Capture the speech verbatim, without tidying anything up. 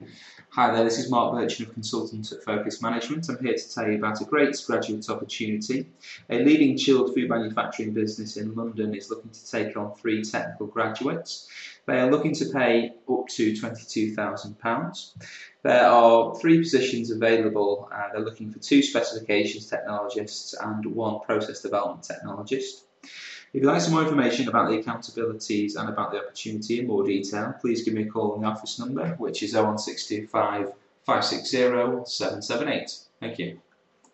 Hi there, this is Mark Birchin of Consultant at Focus Management. I'm here to tell you about a great graduate opportunity. A leading chilled food manufacturing business in London is looking to take on three technical graduates. They are looking to pay up to twenty-two thousand pounds. There are three positions available. Uh, they're looking for two specifications technologists and one process development technologist. If you'd like some more information about the accountabilities and about the opportunity in more detail, please give me a call on the office number, which is oh one six two five, five six zero, seven seven eight. Thank you.